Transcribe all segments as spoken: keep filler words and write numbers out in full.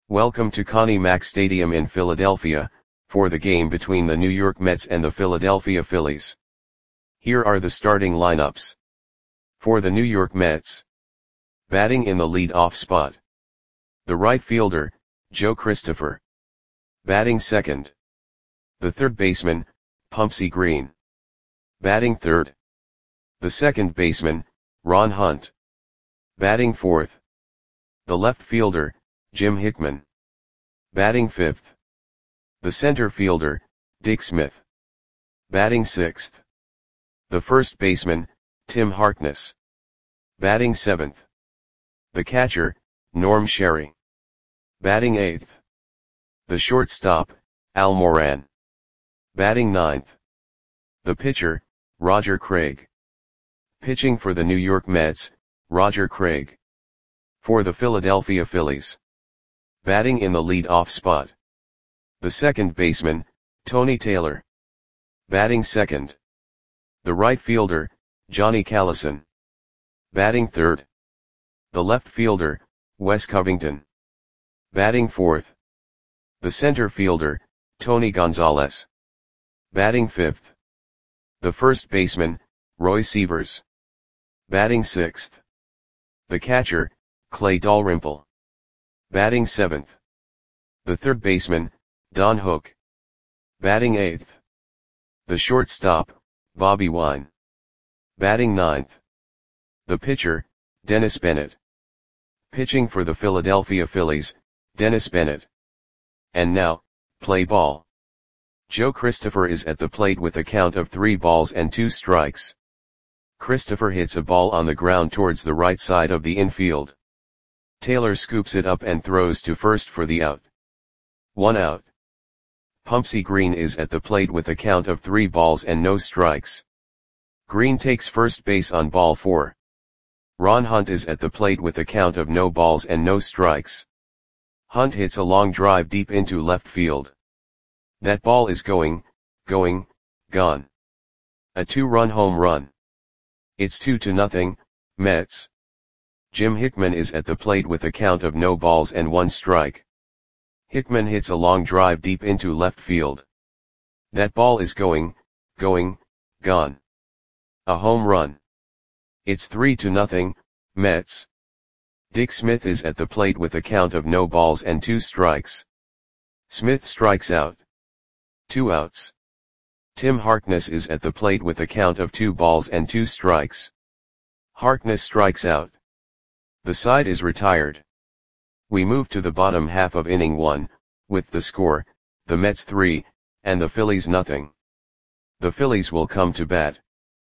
Welcome to Connie Mack Stadium in Philadelphia, for the game between the New York Mets and the Philadelphia Phillies. Here are the starting lineups. For the New York Mets. Batting in the lead-off spot. The right fielder, Joe Christopher. Batting second. The third baseman, Pumpsie Green. Batting third. The second baseman, Ron Hunt. Batting fourth. The left fielder, Jim Hickman. Batting fifth. The center fielder, Dick Smith. Batting sixth. The first baseman, Tim Harkness. Batting seventh. The catcher, Norm Sherry. Batting eighth. The shortstop, Al Moran. Batting ninth. The pitcher, Roger Craig. Pitching for the New York Mets, Roger Craig. For the Philadelphia Phillies. Batting in the lead-off spot. The second baseman, Tony Taylor. Batting second. The right fielder, Johnny Callison. Batting third. The left fielder, Wes Covington. Batting fourth. The center fielder, Tony Gonzalez. Batting fifth. The first baseman, Roy Sievers. Batting sixth. The catcher, Clay Dalrymple. Batting seventh. The third baseman, Don Hook. Batting eighth. The shortstop, Bobby Wine. Batting ninth. The pitcher, Dennis Bennett. Pitching for the Philadelphia Phillies, Dennis Bennett. And now, play ball. Joe Christopher is at the plate with a count of three balls and two strikes. Christopher hits a ball on the ground towards the right side of the infield. Taylor scoops it up and throws to first for the out. One out. Pumpsie Green is at the plate with a count of three balls and no strikes. Green takes first base on ball four. Ron Hunt is at the plate with a count of no balls and no strikes. Hunt hits a long drive deep into left field. That ball is going, going, gone. A two-run home run. It's two to nothing, Mets. Jim Hickman is at the plate with a count of no balls and one strike. Hickman hits a long drive deep into left field. That ball is going, going, gone. A home run. It's three to nothing, Mets. Dick Smith is at the plate with a count of no balls and two strikes. Smith strikes out. Two outs. Tim Harkness is at the plate with a count of two balls and two strikes. Harkness strikes out. The side is retired. We move to the bottom half of inning one, with the score, the Mets three, and the Phillies nothing. The Phillies will come to bat.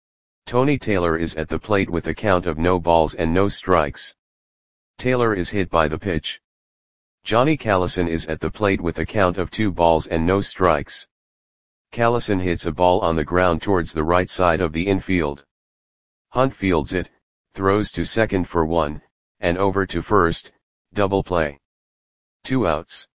Tony Taylor is at the plate with a count of no balls and no strikes. Taylor is hit by the pitch. Johnny Callison is at the plate with a count of two balls and no strikes. Callison hits a ball on the ground towards the right side of the infield. Hunt fields it, throws to second for one, and over to first, double play. Two outs.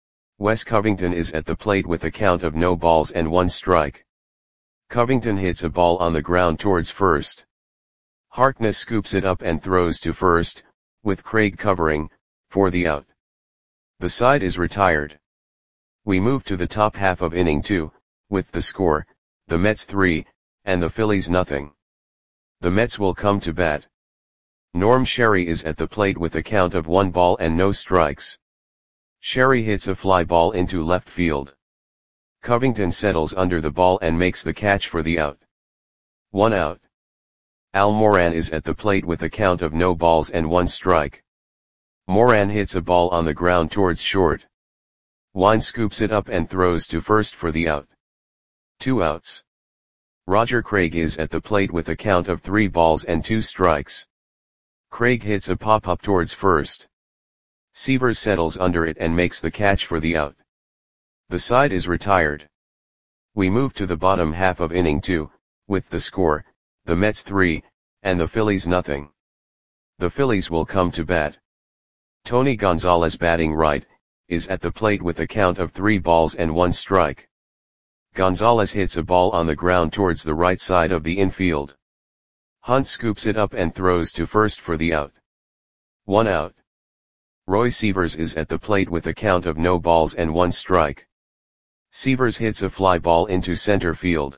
Wes Covington is at the plate with a count of no balls and one strike. Covington hits a ball on the ground towards first. Harkness scoops it up and throws to first, with Craig covering, for the out. The side is retired. We move to the top half of inning two, with the score, the Mets three, and the Phillies nothing. The Mets will come to bat. Norm Sherry is at the plate with a count of one ball and no strikes. Sherry hits a fly ball into left field. Covington settles under the ball and makes the catch for the out. One out. Al Moran is at the plate with a count of no balls and one strike. Moran hits a ball on the ground towards short. Wine scoops it up and throws to first for the out. Two outs. Roger Craig is at the plate with a count of three balls and two strikes. Craig hits a pop-up towards first. Sievers settles under it and makes the catch for the out. The side is retired. We move to the bottom half of inning two, with the score, the Mets three, and the Phillies nothing. The Phillies will come to bat. Tony Gonzalez batting right, is at the plate with a count of three balls and one strike. Gonzalez hits a ball on the ground towards the right side of the infield. Hunt scoops it up and throws to first for the out. One out. Roy Sievers is at the plate with a count of no balls and one strike. Sievers hits a fly ball into center field.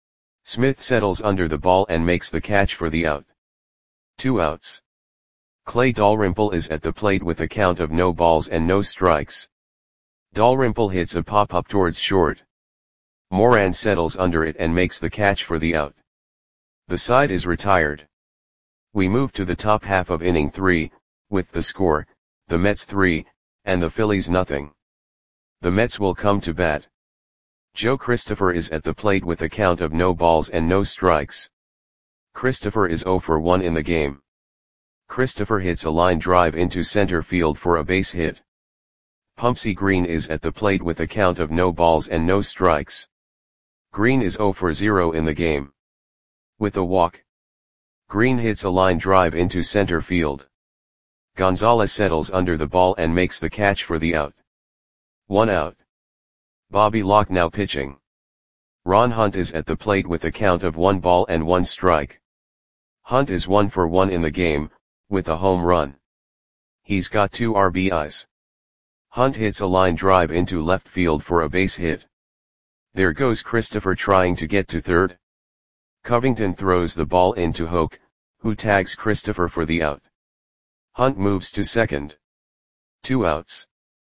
Smith settles under the ball and makes the catch for the out. Two outs. Clay Dalrymple is at the plate with a count of no balls and no strikes. Dalrymple hits a pop-up towards short. Moran settles under it and makes the catch for the out. The side is retired. We move to the top half of inning three, with the score, the Mets three, and the Phillies nothing. The Mets will come to bat. Joe Christopher is at the plate with a count of no balls and no strikes. Christopher is oh for one in the game. Christopher hits a line drive into center field for a base hit. Pumpsie Green is at the plate with a count of no balls and no strikes. Green is oh for zero in the game. With a walk, Green hits a line drive into center field. Gonzalez settles under the ball and makes the catch for the out. One out. Bobby Locke now pitching. Ron Hunt is at the plate with a count of one ball and one strike. Hunt is one for one in the game, with a home run. He's got two R B Is. Hunt hits a line drive into left field for a base hit. There goes Christopher trying to get to third. Covington throws the ball into Hoke, who tags Christopher for the out. Hunt moves to second. Two outs.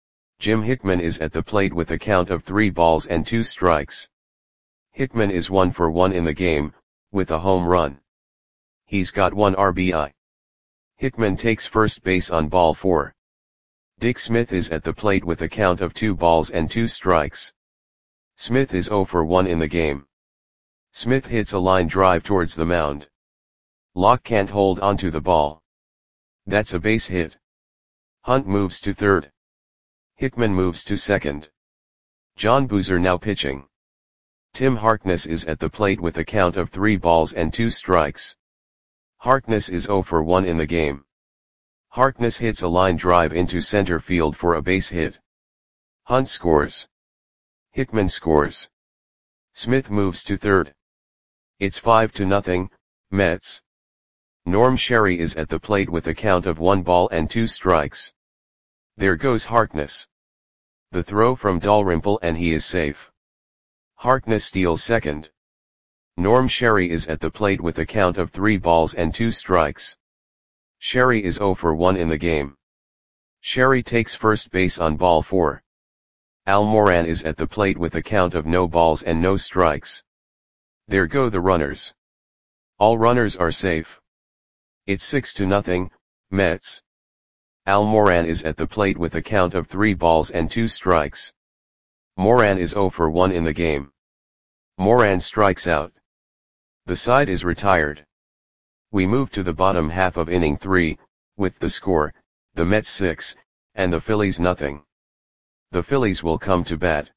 Jim Hickman is at the plate with a count of three balls and two strikes. Hickman is one for one in the game, with a home run. He's got one R B I. Hickman takes first base on ball four. Dick Smith is at the plate with a count of two balls and two strikes. Smith is oh for one in the game. Smith hits a line drive towards the mound. Locke can't hold onto the ball. That's a base hit. Hunt moves to third. Hickman moves to second. John Boozer now pitching. Tim Harkness is at the plate with a count of three balls and two strikes. Harkness is oh for one in the game. Harkness hits a line drive into center field for a base hit. Hunt scores. Hickman scores. Smith moves to third. It's five to nothing, Mets. Norm Sherry is at the plate with a count of one ball and two strikes. There goes Harkness. The throw from Dalrymple and he is safe. Harkness steals second. Norm Sherry is at the plate with a count of three balls and two strikes. Sherry is oh for one in the game. Sherry takes first base on ball four. Al Moran is at the plate with a count of no balls and no strikes. There go the runners. All runners are safe. It's six to nothing, Mets. Al Moran is at the plate with a count of three balls and two strikes. Moran is oh for one in the game. Moran strikes out. The side is retired. We move to the bottom half of inning three, with the score, the Mets six, and the Phillies nothing. The Phillies will come to bat.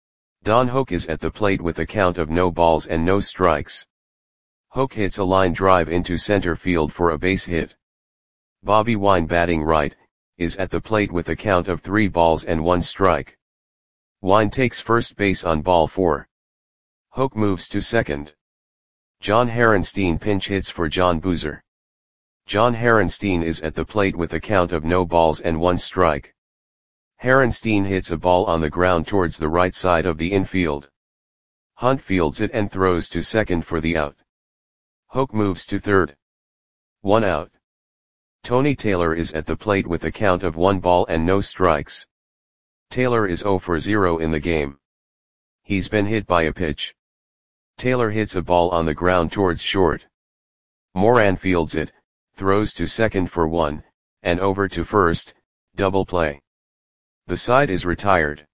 Don Hoke is at the plate with a count of no balls and no strikes. Hoke hits a line drive into center field for a base hit. Bobby Wine, batting right, is at the plate with a count of three balls and one strike. Wine takes first base on ball four. Hoke moves to second. John Harenstein pinch hits for John Boozer. John Harenstein is at the plate with a count of no balls and one strike. Harenstein hits a ball on the ground towards the right side of the infield. Hunt fields it and throws to second for the out. Hoke moves to third. One out. Tony Taylor is at the plate with a count of one ball and no strikes. Taylor is oh for zero in the game. He's been hit by a pitch. Taylor hits a ball on the ground towards short. Moran fields it, throws to second for one, and over to first, double play. The side is retired.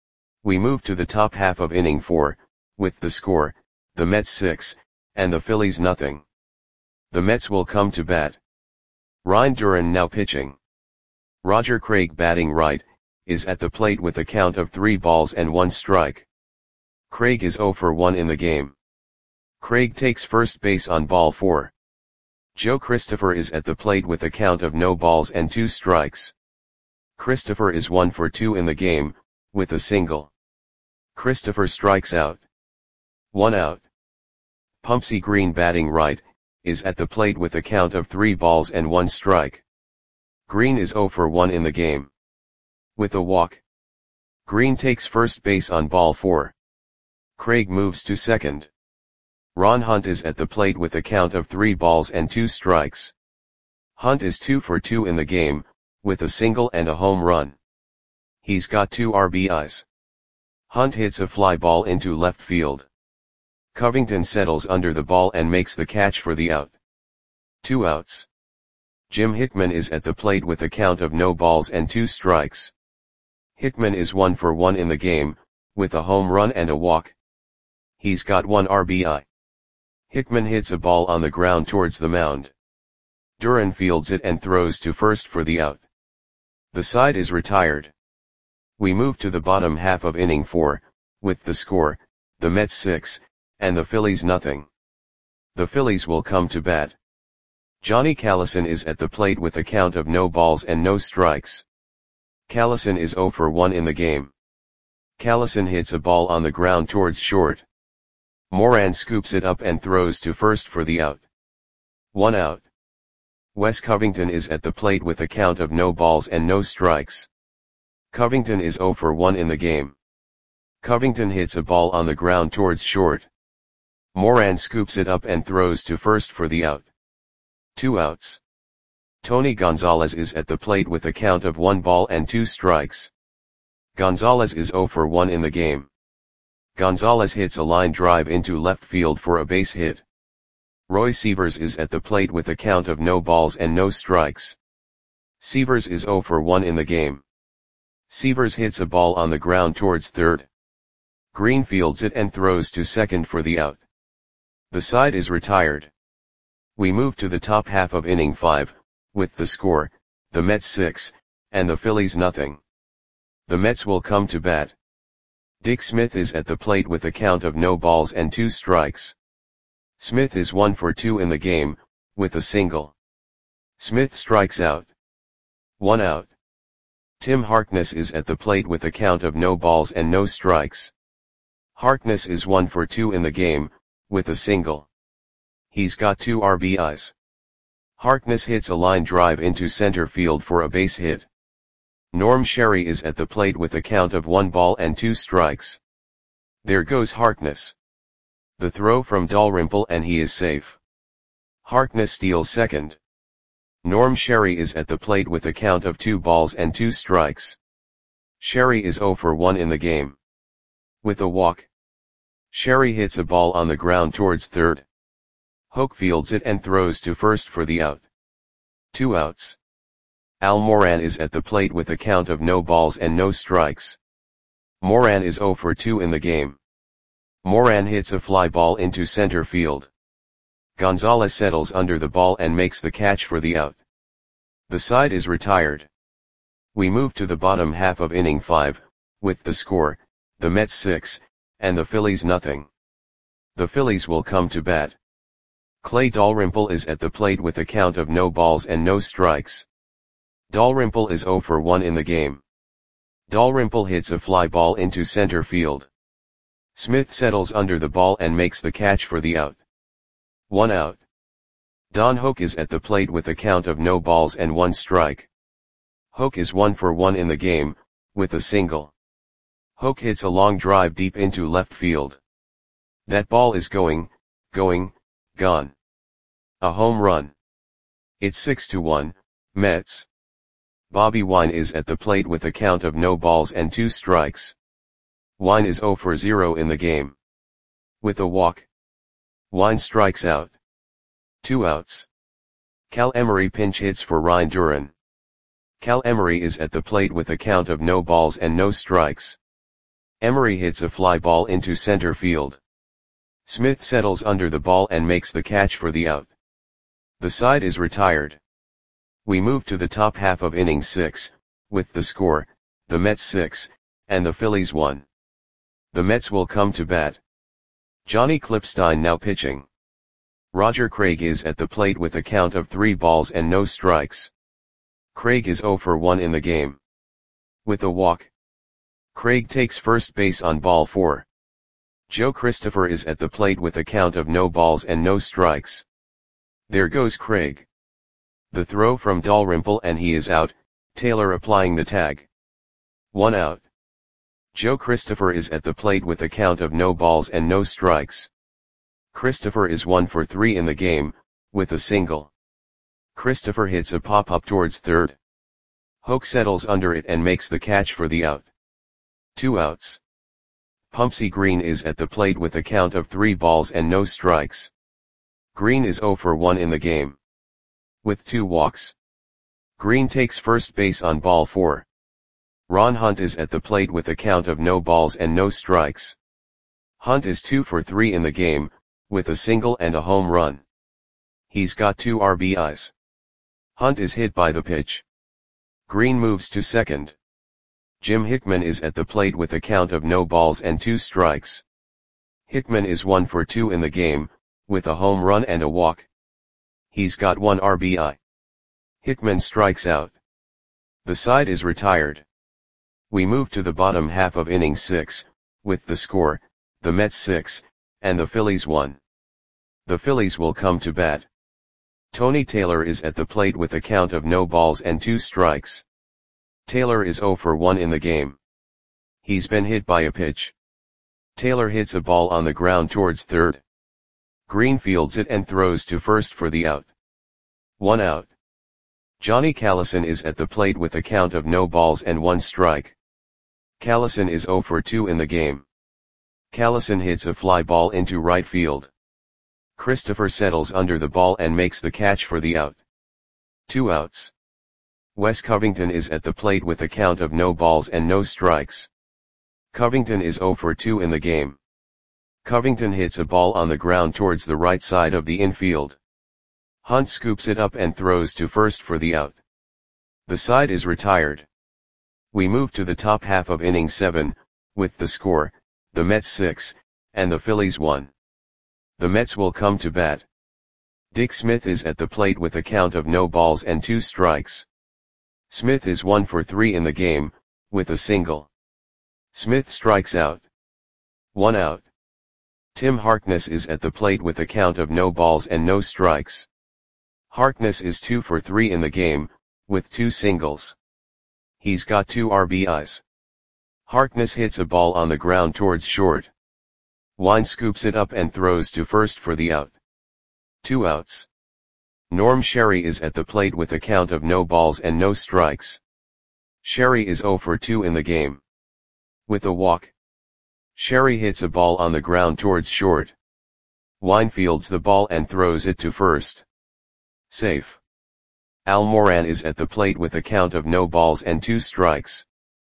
We move to the top half of inning four, with the score, the Mets six, and the Phillies nothing. The Mets will come to bat. Ryan Duran now pitching. Roger Craig, batting right, is at the plate with a count of three balls and one strike. Craig is oh for one in the game. Craig takes first base on ball four. Joe Christopher is at the plate with a count of no balls and two strikes. Christopher is one for two in the game, with a single. Christopher strikes out. One out. Pumpsie Green, batting right, is at the plate with a count of three balls and one strike. Green is zero for one in the game. With a walk, Green takes first base on ball four. Craig moves to second. Ron Hunt is at the plate with a count of three balls and two strikes. Hunt is two for two in the game, with a single and a home run. He's got two R B Is. Hunt hits a fly ball into left field. Covington settles under the ball and makes the catch for the out. Two outs. Jim Hickman is at the plate with a count of no balls and two strikes. Hickman is one for one in the game, with a home run and a walk. He's got one R B I. Hickman hits a ball on the ground towards the mound. Duran fields it and throws to first for the out. The side is retired. We move to the bottom half of inning four, with the score, the Mets six, and the Phillies nothing. The Phillies will come to bat. Johnny Callison is at the plate with a count of no balls and no strikes. Callison is zero for one in the game. Callison hits a ball on the ground towards short. Moran scoops it up and throws to first for the out. One out. Wes Covington is at the plate with a count of no balls and no strikes. Covington is zero for one in the game. Covington hits a ball on the ground towards short. Moran scoops it up and throws to first for the out. Two outs. Tony Gonzalez is at the plate with a count of one ball and two strikes. Gonzalez is zero for one in the game. Gonzalez hits a line drive into left field for a base hit. Roy Sievers is at the plate with a count of no balls and no strikes. Sievers is zero for one in the game. Sievers hits a ball on the ground towards third. Green fields it and throws to second for the out. The side is retired. We move to the top half of inning five, with the score, the Mets six, and the Phillies nothing. The Mets will come to bat. Dick Smith is at the plate with a count of no balls and two strikes. Smith is one for two in the game, with a single. Smith strikes out. One out. Tim Harkness is at the plate with a count of no balls and no strikes. Harkness is one for two in the game, with a single. He's got two R B Is. Harkness hits a line drive into center field for a base hit. Norm Sherry is at the plate with a count of one ball and two strikes. There goes Harkness. The throw from Dalrymple and he is safe. Harkness steals second. Norm Sherry is at the plate with a count of two balls and two strikes. Sherry is zero for one in the game. With a walk, Sherry hits a ball on the ground towards third. Hoke fields it and throws to first for the out. Two outs. Al Moran is at the plate with a count of no balls and no strikes. Moran is zero for two in the game. Moran hits a fly ball into center field. Gonzalez settles under the ball and makes the catch for the out. The side is retired. We move to the bottom half of inning five, with the score, the Mets six, and the Phillies nothing. The Phillies will come to bat. Clay Dalrymple is at the plate with a count of no balls and no strikes. Dalrymple is zero for one in the game. Dalrymple hits a fly ball into center field. Smith settles under the ball and makes the catch for the out. One out. Don Hoke is at the plate with a count of no balls and one strike. Hoke is one for one in the game, with a single. Hoke hits a long drive deep into left field. That ball is going, going, gone. A home run. It's six to one, Mets. Bobby Wine is at the plate with a count of no balls and two strikes. Wine is zero for zero in the game. With a walk, Wine strikes out. Two outs. Cal Emery pinch hits for Ryan Duran. Cal Emery is at the plate with a count of no balls and no strikes. Emery hits a fly ball into center field. Smith settles under the ball and makes the catch for the out. The side is retired. We move to the top half of inning six, with the score, the Mets six, and the Phillies one. The Mets will come to bat. Johnny Clipstein now pitching. Roger Craig is at the plate with a count of three balls and no strikes. Craig is zero for one in the game. With a walk, Craig takes first base on ball four. Joe Christopher is at the plate with a count of no balls and no strikes. There goes Craig. The throw from Dalrymple and he is out, Taylor applying the tag. One out. Joe Christopher is at the plate with a count of no balls and no strikes. Christopher is one for three in the game, with a single. Christopher hits a pop-up towards third. Hoke settles under it and makes the catch for the out. Two outs. Pumpsie Green is at the plate with a count of three balls and no strikes. Green is zero for one in the game. With two walks. Green takes first base on ball four. Ron Hunt is at the plate with a count of no balls and no strikes. Hunt is two for three in the game, with a single and a home run. He's got two R B Is. Hunt is hit by the pitch. Green moves to second. Jim Hickman is at the plate with a count of no balls and two strikes. Hickman is one for two in the game, with a home run and a walk. He's got one R B I. Hickman strikes out. The side is retired. We move to the bottom half of inning six, with the score, the Mets six, and the Phillies one. The Phillies will come to bat. Tony Taylor is at the plate with a count of no balls and two strikes. Taylor is zero for one in the game. He's been hit by a pitch. Taylor hits a ball on the ground towards third. Green fields it and throws to first for the out. One out. Johnny Callison is at the plate with a count of no balls and one strike. Callison is zero for two in the game. Callison hits a fly ball into right field. Christopher settles under the ball and makes the catch for the out. Two outs. Wes Covington is at the plate with a count of no balls and no strikes. Covington is zero for two in the game. Covington hits a ball on the ground towards the right side of the infield. Hunt scoops it up and throws to first for the out. The side is retired. We move to the top half of inning seven, with the score, the Mets six, and the Phillies one. The Mets will come to bat. Dick Smith is at the plate with a count of no balls and two strikes. Smith is one for three in the game, with a single. Smith strikes out. One out. Tim Harkness is at the plate with a count of no balls and no strikes. Harkness is two for three in the game, with two singles. He's got two R B Is. Harkness hits a ball on the ground towards short. Wine scoops it up and throws to first for the out. Two outs. Norm Sherry is at the plate with a count of no balls and no strikes. Sherry is zero for two in the game. With a walk. Sherry hits a ball on the ground towards short. Wine fields the ball and throws it to first. Safe. Al Moran is at the plate with a count of no balls and two strikes.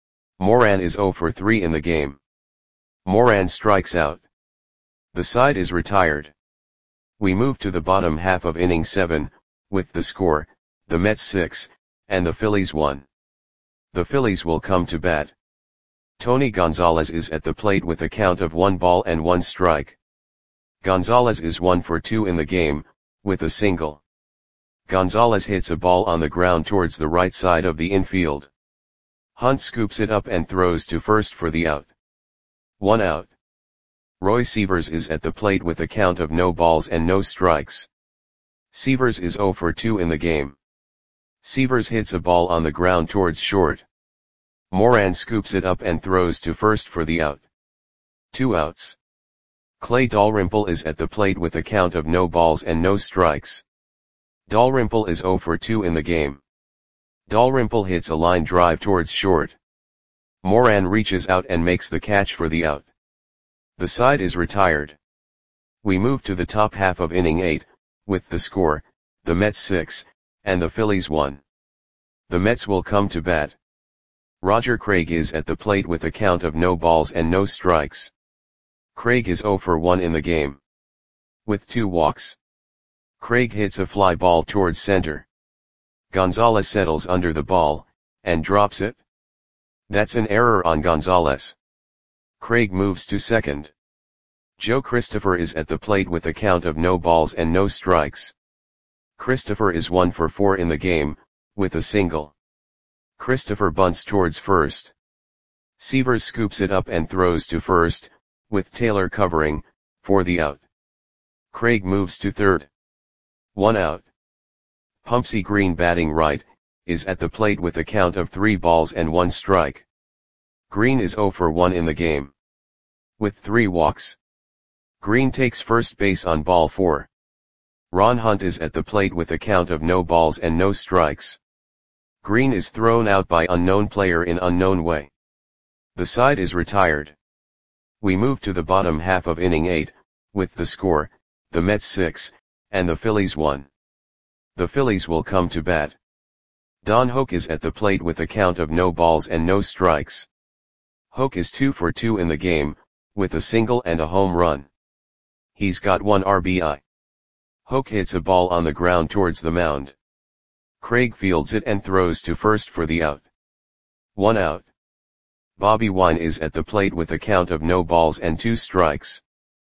Moran is zero for three in the game. Moran strikes out. The side is retired. We move to the bottom half of inning seven, with the score, the Mets six, and the Phillies one. The Phillies will come to bat. Tony Gonzalez is at the plate with a count of one ball and one strike. Gonzalez is one for two in the game, with a single. Gonzalez hits a ball on the ground towards the right side of the infield. Hunt scoops it up and throws to first for the out. One out. Roy Sievers is at the plate with a count of no balls and no strikes. Sievers is zero for two in the game. Sievers hits a ball on the ground towards short. Moran scoops it up and throws to first for the out. Two outs. Clay Dalrymple is at the plate with a count of no balls and no strikes. Dalrymple is zero for two in the game. Dalrymple hits a line drive towards short. Moran reaches out and makes the catch for the out. The side is retired. We move to the top half of inning eight, with the score, the Mets six, and the Phillies one. The Mets will come to bat. Roger Craig is at the plate with a count of no balls and no strikes. Craig is zero for one in the game. With two walks. Craig hits a fly ball towards center. Gonzalez settles under the ball, and drops it. That's an error on Gonzalez. Craig moves to second. Joe Christopher is at the plate with a count of no balls and no strikes. Christopher is one for four in the game, with a single. Christopher bunts towards first. Sievers scoops it up and throws to first, with Taylor covering, for the out. Craig moves to third. One out. Pumpsie Green batting right, is at the plate with a count of three balls and one strike. Green is zero for one in the game. With three walks. Green takes first base on ball four. Ron Hunt is at the plate with a count of no balls and no strikes. Green is thrown out by unknown player in unknown way. The side is retired. We move to the bottom half of inning eight, with the score, the Mets six, and the Phillies one. The Phillies will come to bat. Don Hoak is at the plate with a count of no balls and no strikes. Hoak is two for two in the game, with a single and a home run. He's got one R B I. Hoak hits a ball on the ground towards the mound. Craig fields it and throws to first for the out. One out. Bobby Wine is at the plate with a count of no balls and two strikes.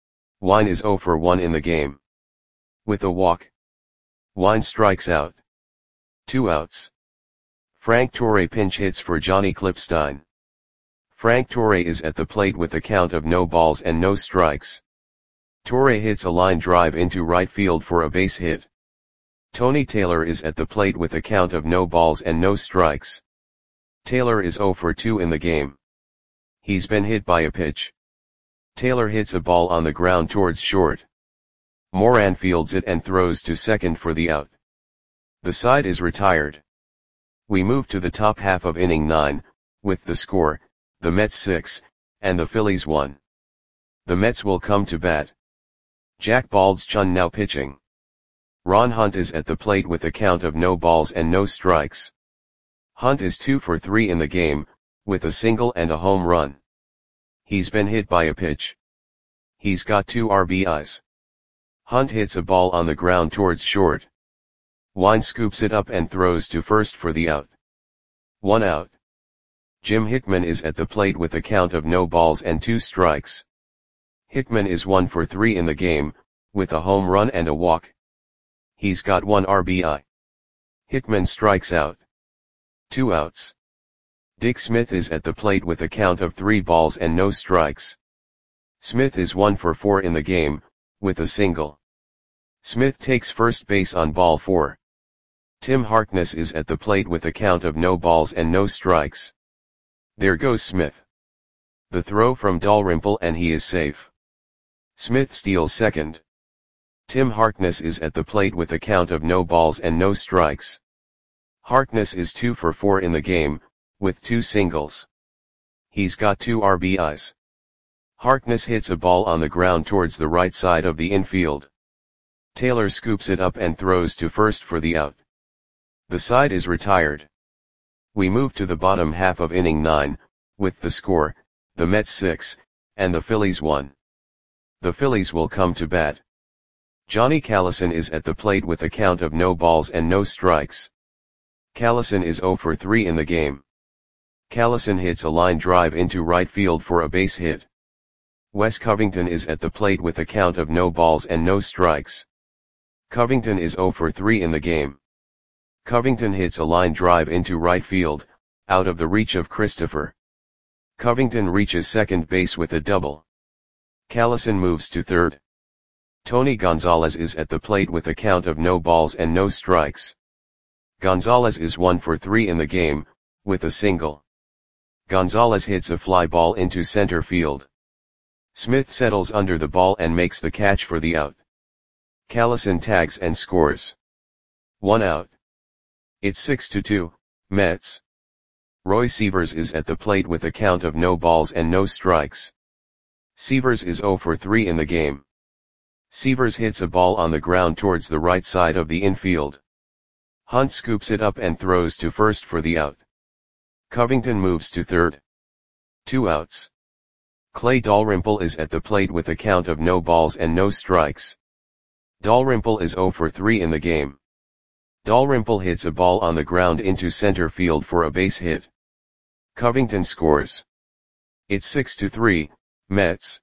Wine is zero for one in the game. With a walk. Wine strikes out. Two outs. Frank Torre pinch hits for Johnny Clipstein. Frank Torre is at the plate with a count of no balls and no strikes. Torre hits a line drive into right field for a base hit. Tony Taylor is at the plate with a count of no balls and no strikes. Taylor is zero for two in the game. He's been hit by a pitch. Taylor hits a ball on the ground towards short. Moran fields it and throws to second for the out. The side is retired. We move to the top half of inning nine, with the score, the Mets six, and the Phillies one. The Mets will come to bat. Jack Baldschun now pitching. Ron Hunt is at the plate with a count of no balls and no strikes. Hunt is two for three in the game, with a single and a home run. He's been hit by a pitch. He's got two R B Is. Hunt hits a ball on the ground towards short. Wine scoops it up and throws to first for the out. One out. Jim Hickman is at the plate with a count of no balls and two strikes. Hickman is one for three in the game, with a home run and a walk. He's got one R B I. Hickman strikes out. Two outs. Dick Smith is at the plate with a count of three balls and no strikes. Smith is one for four in the game, with a single. Smith takes first base on ball four. Tim Harkness is at the plate with a count of no balls and no strikes. There goes Smith. The throw from Dalrymple and he is safe. Smith steals second. Tim Harkness is at the plate with a count of no balls and no strikes. Harkness is two for four in the game, with two singles. He's got two R B Is. Harkness hits a ball on the ground towards the right side of the infield. Taylor scoops it up and throws to first for the out. The side is retired. We move to the bottom half of inning nine, with the score, the Mets six, and the Phillies one. The Phillies will come to bat. Johnny Callison is at the plate with a count of no balls and no strikes. Callison is zero for three in the game. Callison hits a line drive into right field for a base hit. Wes Covington is at the plate with a count of no balls and no strikes. Covington is zero for three in the game. Covington hits a line drive into right field, out of the reach of Christopher. Covington reaches second base with a double. Callison moves to third. Tony Gonzalez is at the plate with a count of no balls and no strikes. Gonzalez is one for three in the game, with a single. Gonzalez hits a fly ball into center field. Smith settles under the ball and makes the catch for the out. Callison tags and scores. One out. It's six to two, Mets. Roy Sievers is at the plate with a count of no balls and no strikes. Sievers is zero for three in the game. Sievers hits a ball on the ground towards the right side of the infield. Hunt scoops it up and throws to first for the out. Covington moves to third. Two outs. Clay Dalrymple is at the plate with a count of no balls and no strikes. Dalrymple is zero for three in the game. Dalrymple hits a ball on the ground into center field for a base hit. Covington scores. It's six to three, Mets.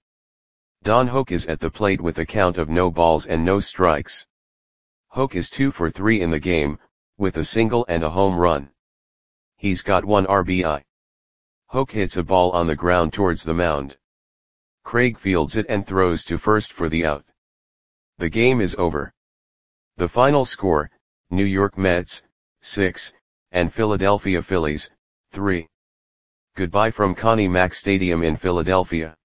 Don Hoak is at the plate with a count of no balls and no strikes. Hoak is two for three in the game, with a single and a home run. He's got one R B I. Hoak hits a ball on the ground towards the mound. Craig fields it and throws to first for the out. The game is over. The final score, New York Mets, six, and Philadelphia Phillies, three. Goodbye from Connie Mack Stadium in Philadelphia.